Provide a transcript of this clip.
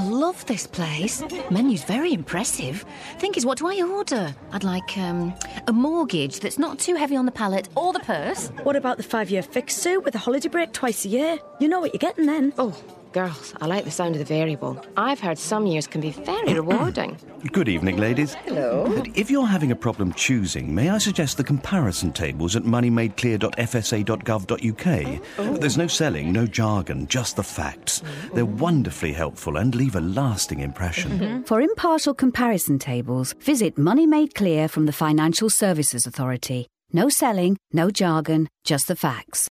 love this place. Menu's very impressive. Think is, what do I order? I'd like a mortgage that's not too heavy on the palate or the purse. What about the 5-year fix, Sue, with a holiday break twice a year? You know what you're getting then. Oh, girls, I like the sound of the variable. I've heard some years can be very rewarding. Good evening, ladies. Hello. If you're having a problem choosing, may I suggest the comparison tables at moneymadeclear.fsa.gov.uk? There's no selling, no jargon, just the facts. They're wonderfully helpful and leave a lasting impression. For impartial comparison tables, visit Money Made Clear from the Financial Services Authority. No selling, no jargon, just the facts.